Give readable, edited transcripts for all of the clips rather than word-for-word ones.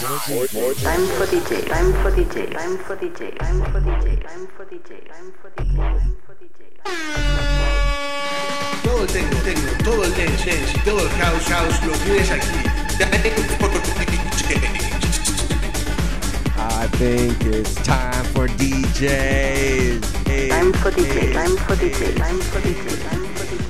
Time for DJ. Time for DJ. Time for DJ. Time for DJ. Time for DJ. Time for DJ. Time for DJ. Todo el techno, todo el dance y todo el house lo tienes aquí. I think it's time for DJs. Time for DJ. Time for DJ. Time for DJ. Time for DJ.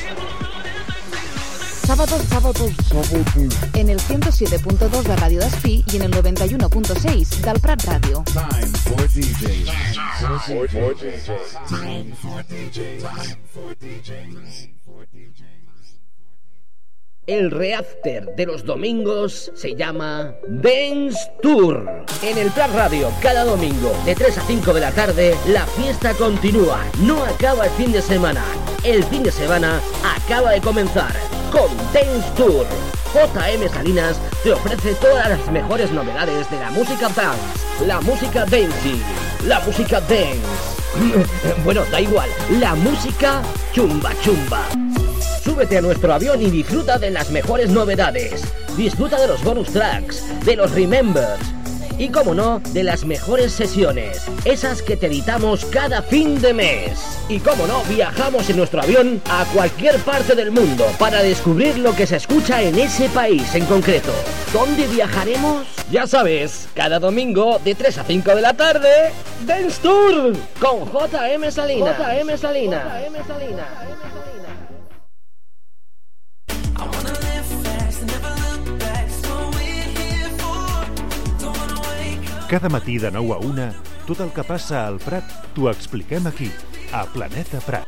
Sábados. En el 107.2 de Radio Despí y en el 91.6 del Prat Ràdio. Time for DJs. El reafter de los domingos se llama Dance Tour. En el Prat Radio, cada domingo, de 3 a 5 de la tarde, la fiesta continúa. No acaba el fin de semana. El fin de semana acaba de comenzar con Dance Tour. JM Salinas te ofrece todas las mejores novedades de la música dance, la música dancing, la música dance. Bueno, da igual, la música chumba. Súbete a nuestro avión y disfruta de las mejores novedades. Disfruta de los bonus tracks, de los remembers y, como no, de las mejores sesiones, esas que te editamos cada fin de mes. Y, como no, viajamos en nuestro avión a cualquier parte del mundo para descubrir lo que se escucha en ese país en concreto. ¿Dónde viajaremos? Ya sabes, cada domingo de 3 a 5 de la tarde, Dance Tour con JM Salinas. Cada matí de 9 a 1, tot el que passa al Prat t'ho expliquem aquí, a Planeta Prat.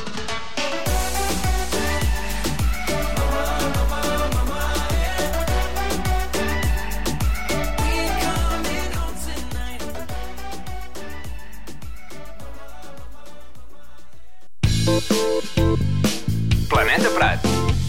Planeta Prat.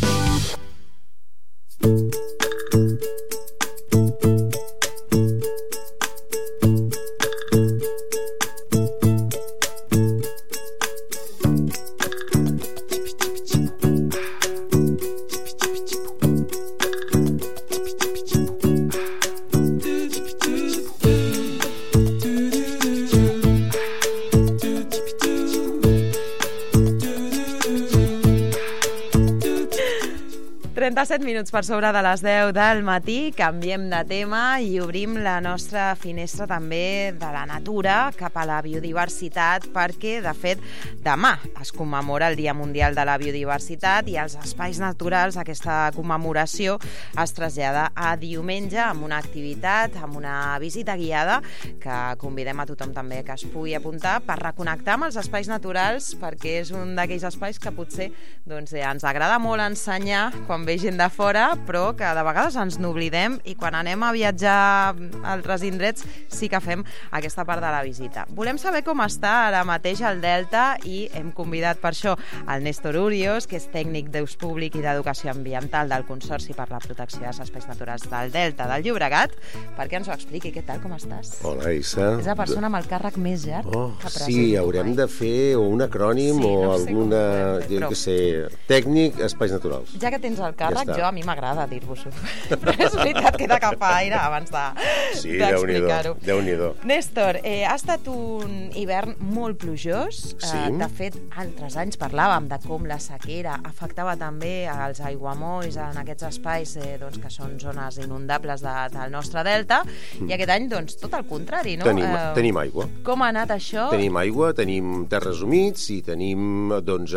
Minuts per sobre de les 10 del matí, canviem de tema i obrim la nostra finestra també de la natura cap a la biodiversitat, perquè, de fet, demà es commemora el Dia Mundial de la Biodiversitat i els espais naturals, aquesta commemoració es trasllada a diumenge amb una activitat, amb una visita guiada que convidem a tothom també que es pugui apuntar per reconnectar amb els espais naturals, perquè és un d'aquells espais que potser ens agrada molt ensenyar quan ve gent de fora, però que de vegades ens n'oblidem i quan anem a viatjar a altres indrets sí que fem aquesta part de la visita. Volem saber com està ara mateix el Delta i hem convidat per això el Néstor Urios, que és tècnic d'ús públic i d'educació ambiental del Consorci per la Protecció dels Espais Naturals del Delta del Llobregat, perquè ens ho expliqui. Què tal, com estàs? Hola, Issa. És la persona amb el càrrec més llarg que presenta. Sí, haurem de fer un acrònim o alguna, jo què sé, tècnic, espais naturals. Ja que tens el càrrec, a mi m'agrada dir-vos-ho. Però és veritat que he d'agafar aire abans d'explicar-ho. Sí, Déu-n'hi-do. Néstor, ha estat un hivern molt plujós. Sí. De fet, altres anys parlàvem de com la sequera afectava també els aiguamolls en aquests espais que són zones inundables del nostre delta, i aquest any, tot el contrari, no? Tenim aigua. Com ha anat això? Tenim aigua, tenim terres humits i tenim,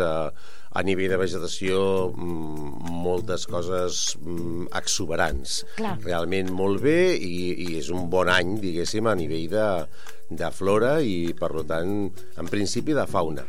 a nivell de vegetació, moltes coses exuberants. Clar. Realment molt bé, i és un bon any, diguéssim, a nivell de flora i, per tant, en principi, de fauna.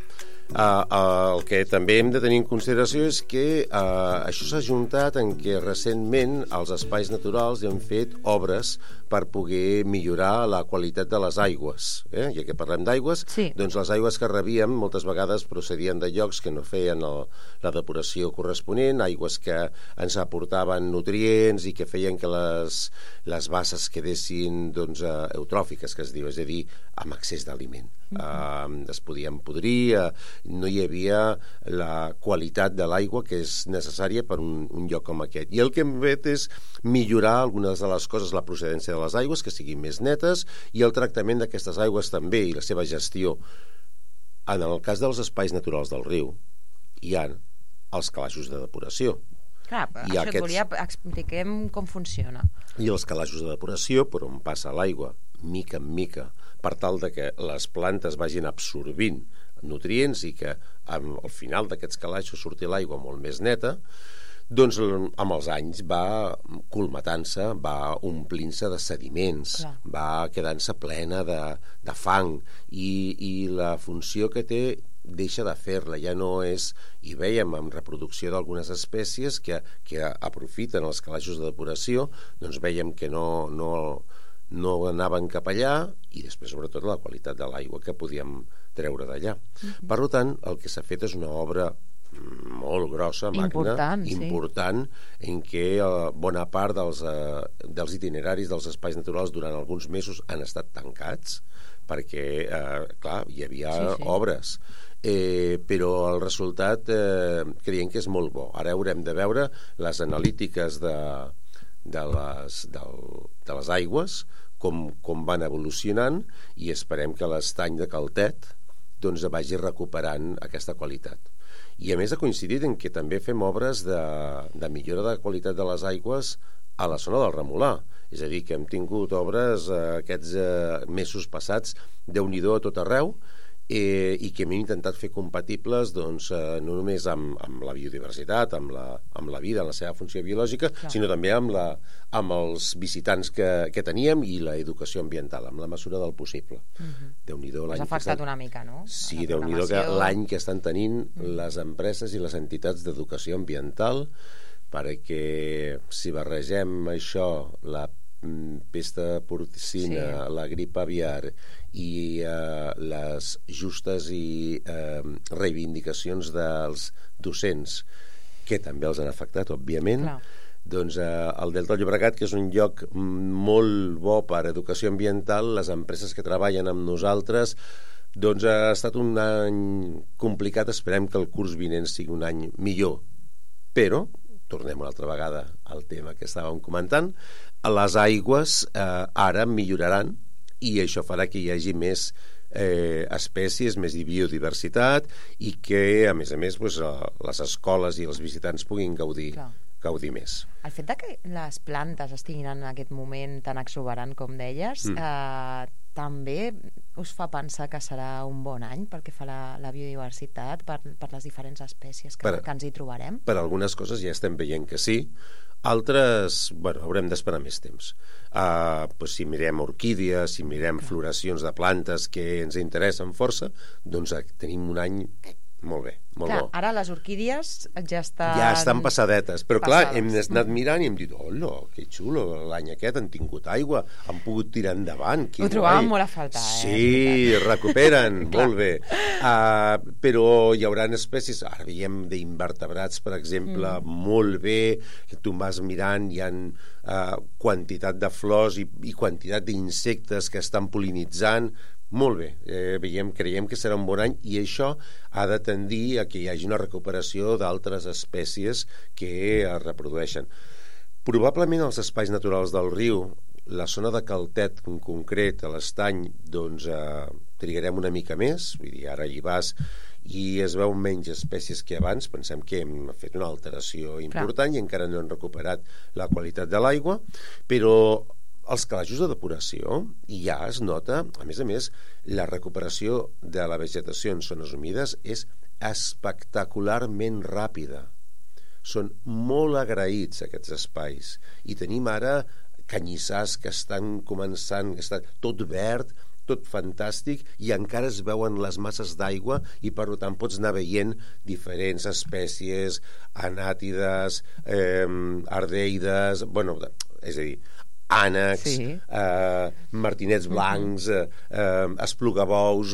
El que també hem de tenir en consideració és que això s'ha juntat en què recentment els espais naturals han fet obres per poder millorar la qualitat de les aigües. Ja que parlem d'aigües, sí. Doncs les aigües que rebíem moltes vegades procedien de llocs que no feien la depuració corresponent, aigües que ens aportaven nutrients i que feien que les basses quedessin eutròfiques, que es diu, és a dir, amb excés d'aliment. Es podien podrir no hi havia la qualitat de l'aigua que és necessària per un lloc com aquest. I el que hem fet és millorar algunes de les coses, la procedència de les aigües, que siguin més netes, i el tractament d'aquestes aigües també, i la seva gestió. En el cas dels espais naturals del riu, hi ha els calaixos de depuració. Clar, això et volia... Expliquem com funciona. I els calaixos de depuració, per on passa l'aigua, mica en mica, per tal de que les plantes vagin absorbint nutrients i que al final d'aquests calaixos surti l'aigua molt més neta, doncs amb els anys va colmatant-se, va omplint-se de sediments, va quedant-se plena de fang, i la funció que té deixa de fer-la, ja no és... I veiem amb reproducció d'algunes espècies que aprofiten els calaixos de depuració, doncs veiem que no anaven cap allà, i després sobretot la qualitat de l'aigua que podíem treure d'allà. Per tant, el que s'ha fet és una obra molt grossa, magna, important, en què bona part dels itineraris dels espais naturals durant alguns mesos han estat tancats, perquè, clar, hi havia obres. Però el resultat creiem que és molt bo. Ara haurem de veure les analítiques de les aigües, com van evolucionant, i esperem que l'estany de Caltet doncs vagi recuperant aquesta qualitat. I a més ha coincidit en que també fem obres de millora de qualitat de les aigües a la zona del Remolà. És a dir, que hem tingut obres aquests mesos passats, Déu-n'hi-do a tot arreu, i que hem intentat fer compatibles doncs, no només amb la biodiversitat, amb la vida, en la seva funció biològica, sinó també amb els visitants que teníem i l'educació ambiental, amb la mesura del possible. Déu-n'hi-do l'any. Us ha afectat una mica, no? Sí, Déu-n'hi-do l'any que estan tenint les empreses i les entitats d'educació ambiental, perquè si barregem això, la pesta porcina, la grip aviar i les justes i reivindicacions dels docents, que també els han afectat, òbviament, doncs el Delta del Llobregat, que és un lloc molt bo per a educació ambiental, les empreses que treballen amb nosaltres, doncs ha estat un any complicat. Esperem que el curs vinent sigui un any millor, però tornem una altra vegada al tema que estàvem comentant. Les aigües ara milloraran, i això farà que hi hagi més espècies, més biodiversitat, i que, a més, les escoles i els visitants puguin gaudir més. El fet que les plantes estiguin en aquest moment tan exuberant com deies, també us fa pensar que serà un bon any pel que fa la biodiversitat, per les diferents espècies que ens hi trobarem? Per algunes coses ja estem veient que sí. Altres, haurem d'esperar més temps. Si mirem orquídies, si mirem floracions de plantes que ens interessen força, doncs tenim un any molt bé, molt bo. Ara les orquídies ja estan passadetes, però clar, hem anat mirant i hem dit, hola, que xulo, l'any aquest han tingut aigua, han pogut tirar endavant. Ho trobàvem molt a faltar, Sí, recuperen, molt bé. Però hi haurà espècies, ara veiem d'invertebrats, per exemple, molt bé, que tu vas mirant, hi ha quantitat de flors i quantitat d'insectes que estan pol·linitzant. Molt bé, creiem que serà un bon any, i això ha de tendir a que hi hagi una recuperació d'altres espècies que es reprodueixen. Probablement els espais naturals del riu, la zona de Caltet en concret, a l'estany, doncs trigarem una mica més, vull dir, ara hi vas i es veu menys espècies que abans. Pensem que hem fet una alteració important i encara no hem recuperat la qualitat de l'aigua, però els calaixos de depuració ja es nota, a més, la recuperació de la vegetació en zones humides és espectacularment ràpida. Són molt agraïts aquests espais, i tenim ara canyissars que estan començant, que està tot verd, tot fantàstic, i encara es veuen les masses d'aigua, i per tant pots anar veient diferents espècies, anàtides, ardeides, és a dir, ànecs, martinets blancs, esplugabous,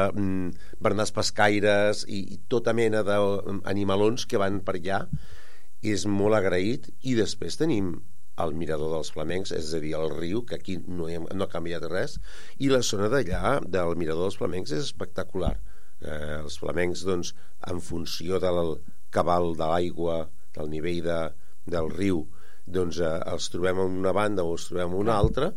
bernats pescaires i tota mena d'animalons que van per allà. És molt agraït. I després tenim el mirador dels Flamencs, és a dir, el riu, que aquí no ha canviat res, i la zona d'allà del mirador dels Flamencs és espectacular. Els flamencs, doncs, en funció del cabal de l'aigua, del nivell del riu, doncs els trobem en una banda o els trobem en una altra,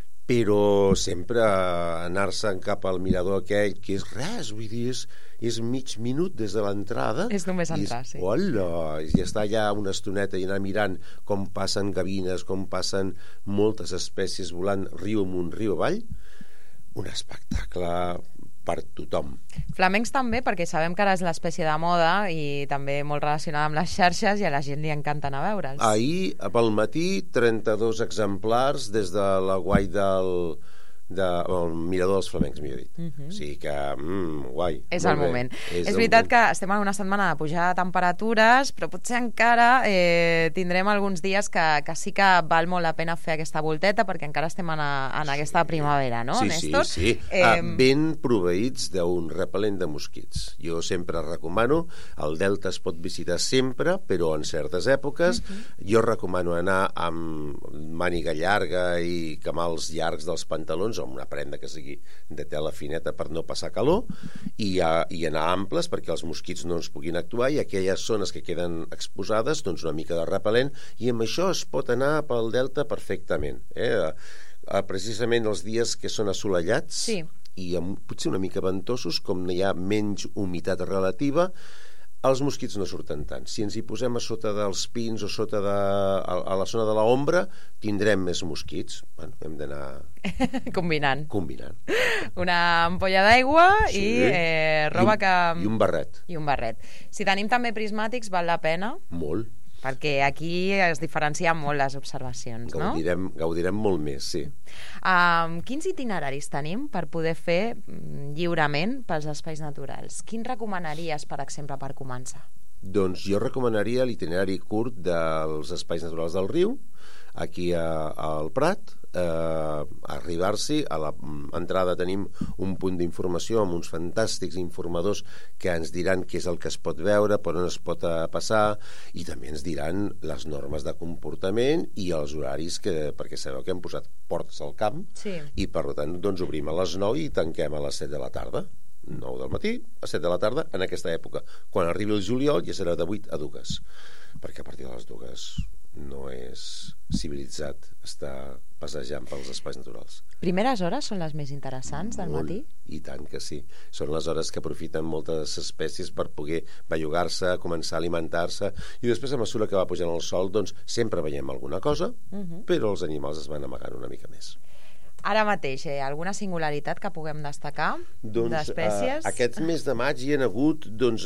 però sempre anar-se'n cap al mirador aquell, que és res, vull dir, és mig minut des de l'entrada. És només entrar, sí. Hola, i estar allà una estoneta i anar mirant com passen gavines, com passen moltes espècies volant riu amunt, riu avall. Un espectacle per tothom. Flamencs també, perquè sabem que ara és l'espècie de moda i també molt relacionada amb les xarxes i a la gent li encanta anar a veure'ls. Ahir, pel matí, 32 exemplars des de la guai del mirador dels flamencs, millor dit. O sigui que, guai. És el moment. És veritat que estem en una setmana de pujada de temperatures, però potser encara tindrem alguns dies que sí que val molt la pena fer aquesta volteta, perquè encara estem en aquesta primavera, no, Néstor? Sí. Ben proveïts d'un repel·lent de mosquits. Jo sempre recomano, el Delta es pot visitar sempre, però en certes èpoques. Jo recomano anar amb màniga llarga i camals llargs dels pantalons, o amb una prenda que sigui de tela fineta per no passar calor, i anar amples perquè els mosquits no ens puguin actuar, i aquelles zones que queden exposades, doncs una mica de repel·lent, i amb això es pot anar pel Delta perfectament. Precisament els dies que són assolellats, sí, i potser una mica ventosos, com hi ha menys humitat relativa, els mosquits no surten tant. Si ens hi posem a sota dels pins o a la zona de l'ombra, tindrem més mosquits. Bueno, hem d'anar combinant. Una ampolla d'aigua, sí, i roba i un barret. Si tenim també prismàtics, val la pena? Molt. Perquè aquí es diferencien molt les observacions, no? Gaudirem molt més, sí. Quins itineraris tenim per poder fer lliurement pels espais naturals? Quins recomanaries, per exemple, per començar? Doncs jo recomanaria l'itinerari curt dels espais naturals del riu, aquí al Prat. Arribar-s'hi, a l'entrada tenim un punt d'informació amb uns fantàstics informadors que ens diran què és el que es pot veure, per on es pot passar, i també ens diran les normes de comportament i els horaris, perquè sabeu que hem posat portes al camp, sí, i per tant doncs obrim a les 9 i tanquem a les 7 de la tarda. 9 del matí a 7 de la tarda en aquesta època. Quan arribi el juliol ja serà de 8 a 2, perquè a partir de les 2 no és civilitzat estar passejant pels espais naturals. Primeres hores són les més interessants del matí? I tant que sí. Són les hores que aprofiten moltes espècies per poder bellugar-se, començar a alimentar-se, i després, a mesura que va pujant el sol, doncs sempre veiem alguna cosa, però els animals es van amagant una mica més. Ara mateix, alguna singularitat que puguem destacar d'espècies? Aquest mes de maig hi ha hagut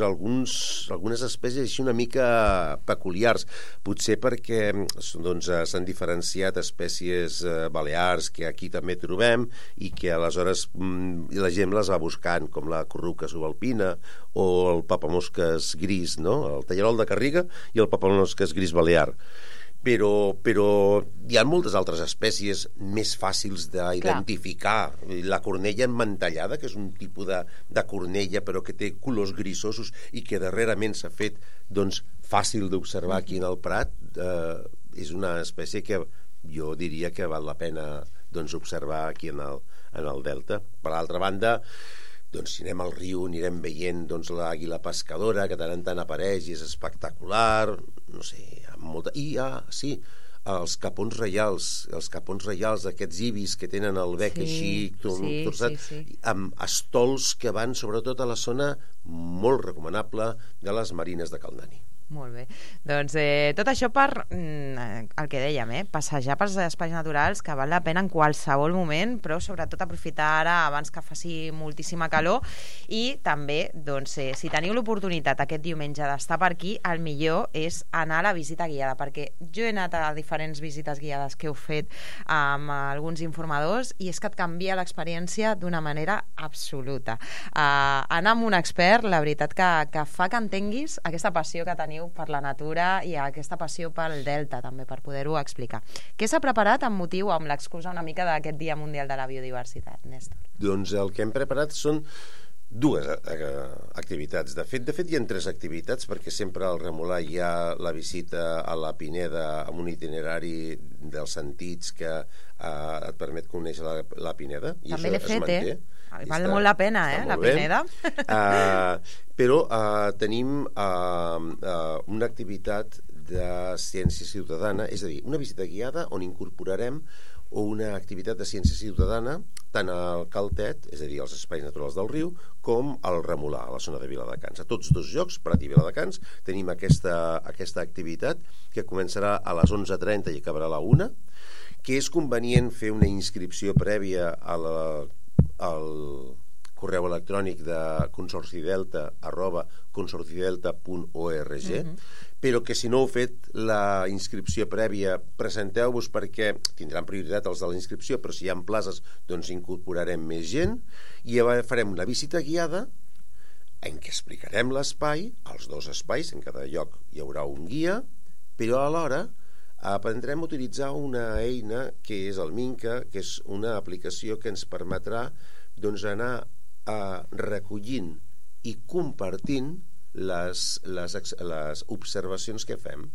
algunes espècies així una mica peculiars, potser perquè s'han diferenciat espècies balears que aquí també trobem i que aleshores la gent les va buscant, com la corruca subalpina o el papamosques gris, no? El tallarol de Garriga i el papamosques gris balear. Però hi ha moltes altres espècies més fàcils d'identificar. La cornella emmantellada, que és un tipus de cornella però que té colors grisosos i que darrerament s'ha fet fàcil d'observar aquí en el Prat, és una espècie que jo diria que val la pena observar aquí en el Delta. Per l'altra banda, si anem al riu anirem veient l'àguila pescadora, que tant en tant apareix i és espectacular, no sé, sí, els capons reials, aquests ibis que tenen el bec així torçat, amb estols que van sobretot a la zona molt recomanable de les marines de Caldani. Molt bé. Doncs tot això per el que dèiem, passejar pels espais naturals, que val la pena en qualsevol moment, però sobretot aprofitar ara abans que faci moltíssima calor, i també, si teniu l'oportunitat aquest diumenge d'estar per aquí, el millor és anar a la visita guiada, perquè jo he anat a diferents visites guiades que heu fet amb alguns informadors i és que et canvia l'experiència d'una manera absoluta. Anar amb un expert, la veritat que fa que entenguis aquesta passió que teniu per la natura i aquesta passió pel Delta també, per poder-ho explicar. Què s'ha preparat amb motiu, amb l'excusa una mica d'aquest Dia Mundial de la Biodiversitat, Néstor? Doncs el que hem preparat són dues activitats. De fet, hi ha 3 activitats, perquè sempre al Remolar hi ha la visita a la Pineda amb un itinerari dels sentits que et permet conèixer la Pineda. I també l'he fet, val molt la pena, la bé. Pineda. Però tenim una activitat de ciència ciutadana, és a dir, una visita guiada on incorporarem una activitat de ciència ciutadana tant al Caltet, és a dir, als espais naturals del riu, com al Remolar, a la zona de Viladecans. A tots 2 llocs, Prat i Viladecans, tenim aquesta activitat que començarà a les 11:30 i acabarà a la 1, que és convenient fer una inscripció prèvia al correu electrònic de consorcidelta@consorcidelta.org, però que si no heu fet la inscripció prèvia, presenteu-vos, perquè tindran prioritat els de la inscripció, però si hi ha places, doncs incorporarem més gent, i farem una visita guiada en què explicarem l'espai, els 2 espais, en cada lloc hi haurà un guia, però alhora aprendrem a utilitzar una eina que és el Minca, que és una aplicació que ens permetrà anar recollint i compartint les observacions que fem.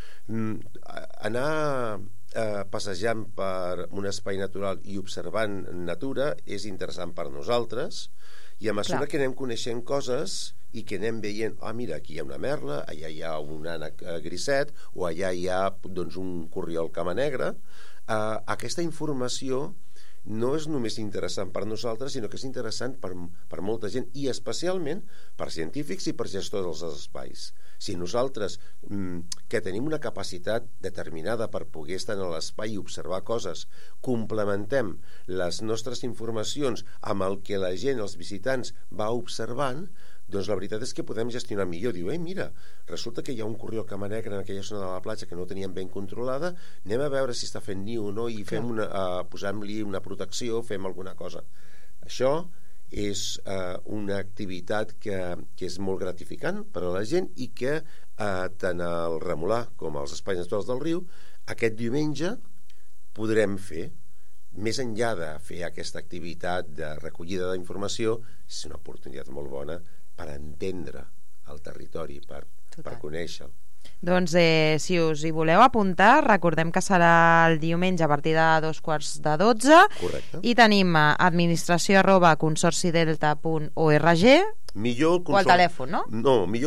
Anar passejant per un espai natural i observant natura és interessant per nosaltres, i a mesura que anem coneixent coses i que anem veient, mira, aquí hi ha una merla, allà hi ha un ànec griset, o allà hi ha un corriol camanegre, aquesta informació no és només interessant per nosaltres, sinó que és interessant per molta gent, i especialment per científics i per gestors dels espais. Si nosaltres, que tenim una capacitat determinada per poder estar en l'espai i observar coses, complementem les nostres informacions amb el que la gent, els visitants, va observant, doncs la veritat és que podem gestionar millor. Diu, mira, resulta que hi ha un corriol camanegre en aquella zona de la platja que no teníem ben controlada, anem a veure si està fent niu o no, i posem-li una protecció, fem alguna cosa. Això és una activitat que és molt gratificant per a la gent, i que tant al Remolar com als espais naturals del riu aquest diumenge podrem fer. Més enllà de fer aquesta activitat de recollida d'informació, és una oportunitat molt bona per entendre el territori, per conèixer-lo. Doncs si us hi voleu apuntar, recordem que serà el diumenge a partir de 2:45. Correcte. I tenim administració@consorcidelta.org, o al telèfon, no? No, millor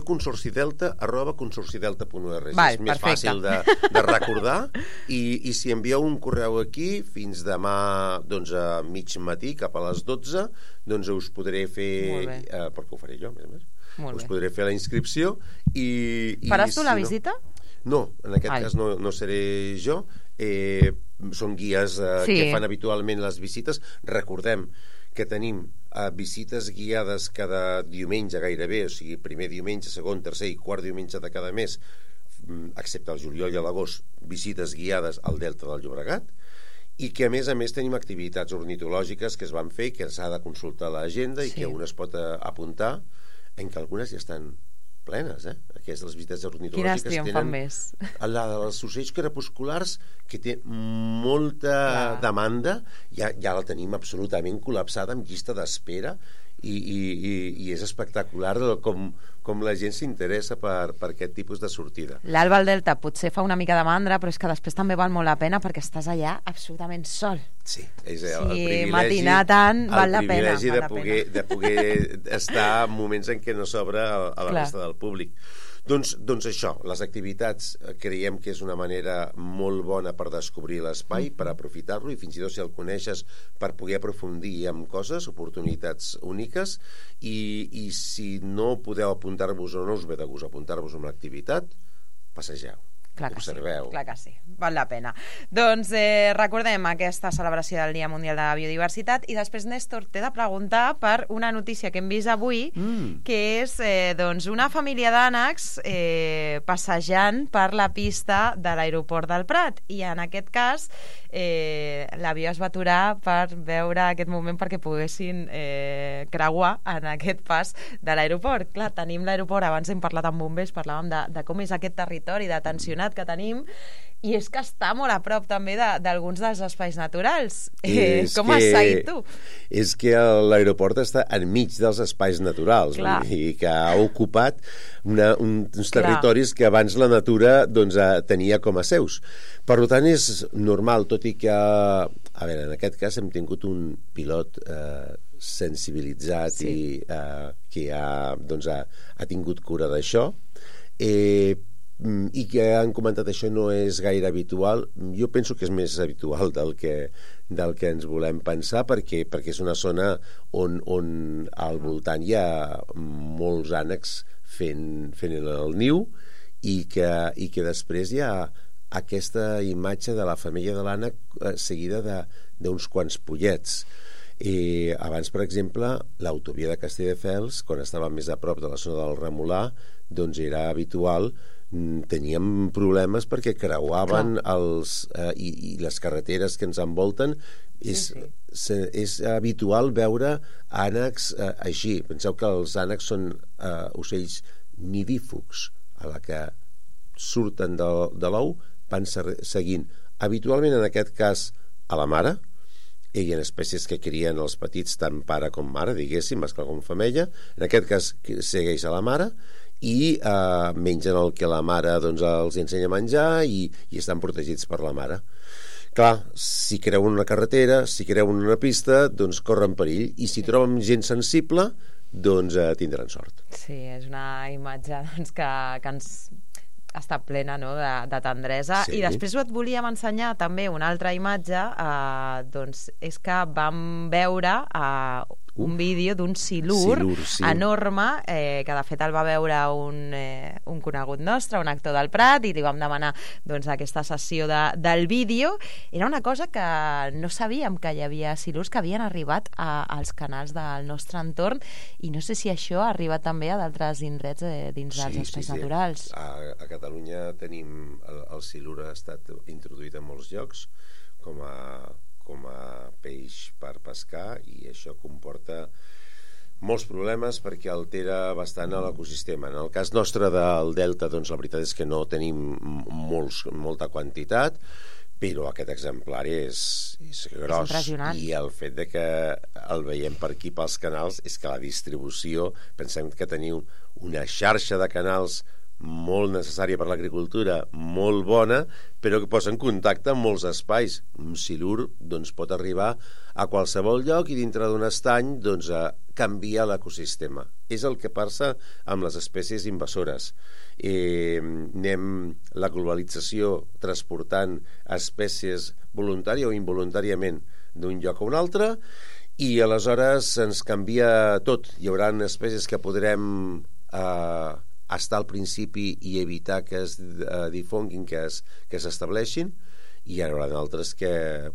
consorcidelta@consorcidelta.org. És més perfecte. fàcil de recordar, i si envieu un correu aquí fins demà a mig matí, cap a les 12, doncs us podré fer, perquè ho faré jo, a més a més, us podré fer la inscripció. Faràs tu la visita? No, en aquest cas no seré jo. Són guies que fan habitualment les visites. Recordem que tenim visites guiades cada diumenge gairebé, o sigui, primer diumenge, segon, tercer i quart diumenge de cada mes, excepte el juliol i l'agost, visites guiades al Delta del Llobregat, i que a més tenim activitats ornitològiques que es van fer, que s'ha de consultar l'agenda i que un es pot apuntar, en què algunes ja estan plenes, aquestes visites ornitològiques. Quines triomfen més? La dels ocells crepusculars, que té molta demanda, ja la tenim absolutament col·lapsada, amb llista d'espera, i és espectacular com la gent s'interessa per aquest tipus de sortida. L'Alba al Delta potser fa una mica de mandra, però és que després també val molt la pena, perquè estàs allà absolutament sol. Sí, és el privilegi, matinar tant val la pena. El privilegi de poder estar en moments en què no s'obre a la resta del públic. Doncs això, les activitats creiem que és una manera molt bona per descobrir l'espai, per aprofitar-lo, i fins i tot si el coneixes, per poder aprofundir en coses, oportunitats úniques, i si no podeu apuntar-vos o no us ve de gust apuntar-vos a una activitat, passegeu. Observeu. Clar que sí, val la pena. Doncs recordem aquesta celebració del Dia Mundial de la Biodiversitat, i després, Néstor, t'he de preguntar per una notícia que hem vist avui, que és una família d'ànecs passejant per la pista de l'aeroport del Prat, i en aquest cas l'avió es va aturar per veure aquest moment perquè poguessin creuar en aquest pas de l'aeroport. Clar, tenim l'aeroport, abans hem parlat amb bombers, parlàvem de com és aquest territori, de tensionat, afortunat que tenim, i és que està molt a prop també d'alguns dels espais naturals. Com has seguit tu? És que l'aeroport està enmig dels espais naturals, i que ha ocupat uns territoris que abans la natura tenia com a seus. Per tant, és normal, tot i que, a veure, en aquest cas hem tingut un pilot sensibilitzat i que ha tingut cura d'això, i que han comentat això no és gaire habitual. Jo penso que és més habitual del que ens volem pensar, perquè és una zona on al voltant hi ha molts ànecs fent el niu, i que després hi ha aquesta imatge de la femella de l'ànec seguida d'uns quants pollets. Abans, per exemple, l'autovia de Castelldefels, quan estava més a prop de la zona del Remolà, doncs era habitual, teníem problemes perquè creuaven i les carreteres que ens envolten. És habitual veure ànecs així. Penseu que els ànecs són ocells nidífugs, a la que surten de l'ou van seguint habitualment, en aquest cas, a la mare. Hi ha espècies que crien els petits tant pare com mare, diguéssim, mascle com femella. En aquest cas segueix a la mare, i mengen el que la mare els ensenya a menjar, i estan protegits per la mare. Clar, si creuen una carretera, si creuen una pista, doncs corren perill, i si troben gent sensible, doncs tindran sort. Sí, és una imatge que ens està plena, no?, de tendresa. I després et volíem ensenyar també una altra imatge, doncs és que vam veure un vídeo d'un silur enorme, que de fet el va veure un conegut nostre, un actor del Prat, i li vam demanar aquesta sessió del vídeo. Era una cosa que no sabíem, que hi havia silurs que havien arribat als canals del nostre entorn, i no sé si això ha arribat també a d'altres indrets dins dels espais naturals. A Catalunya tenim el silur, ha estat introduït en molts llocs com a peix per pescar, i això comporta molts problemes perquè altera bastant l'ecosistema. En el cas nostre del Delta, doncs la veritat és que no tenim molta quantitat, però aquest exemplar és gros, i el fet de que el veiem per aquí pels canals és que la distribució, pensem que teniu una xarxa de canals molt necessària per l'agricultura, molt bona, però que posa en contacte amb molts espais. Un silur pot arribar a qualsevol lloc i dintre d'un estany canvia l'ecosistema. És el que passa amb les espècies invasores. Anem la globalització transportant espècies voluntària o involuntàriament d'un lloc a un altre, i aleshores ens canvia tot. Hi haurà espècies que podrem estar al principi i evitar que es difonguin, que s'estableixin, i hi haurà d'altres que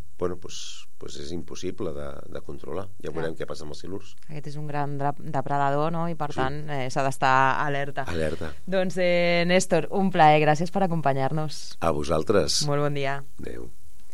és impossible de controlar. Ja veurem què passa amb els silurs. Aquest és un gran depredador, no? I per tant s'ha d'estar alerta. Doncs Néstor, un plaer, gràcies per acompanyar-nos. A vosaltres. Molt bon dia. Adéu.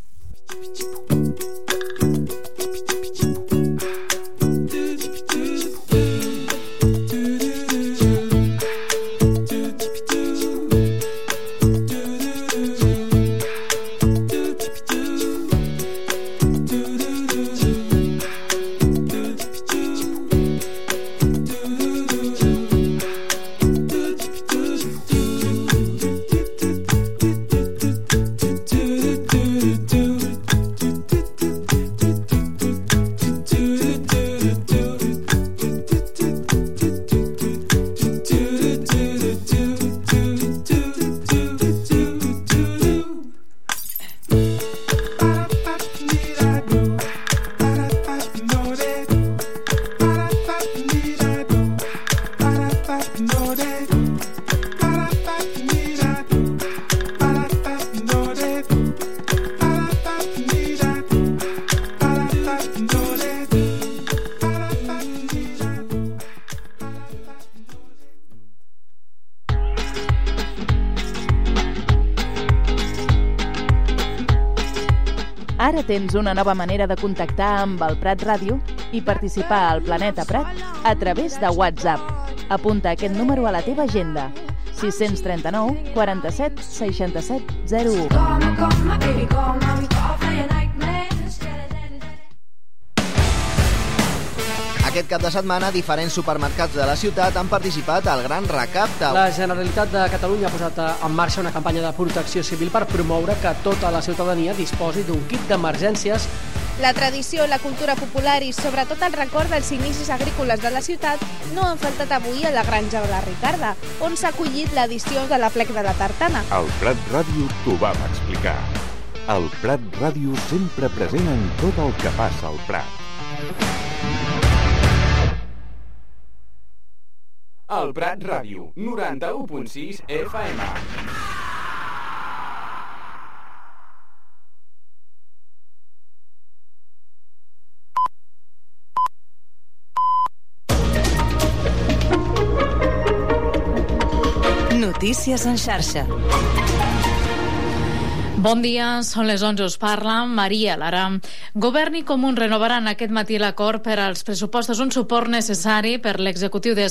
Ara tens una nova manera de contactar amb el Prat Ràdio i participar al Planeta Prat a través de WhatsApp. Apunta aquest número a la teva agenda: 639 47 67 01. Aquest cap de setmana, diferents supermercats de la ciutat han participat al Gran Recapte. La Generalitat de Catalunya ha posat en marxa una campanya de protecció civil per promoure que tota la ciutadania disposi d'un kit d'emergències. La tradició, la cultura popular i sobretot el record dels inicis agrícoles de la ciutat no han faltat avui a la Granja de la Ricarda, on s'ha acollit l'edició de l'Aplec de la Tartana. Al Prat Ràdio t'ho vam explicar. El Prat Ràdio sempre present en tot el que passa al Prat. El Prat Ràdio, 91.6 FM. Notícies en xarxa. Bon dia, són les 11, us parla Maria Lara. Govern i Comuns renovaran aquest matí l'acord per als pressupostos, un suport necessari per l'executiu de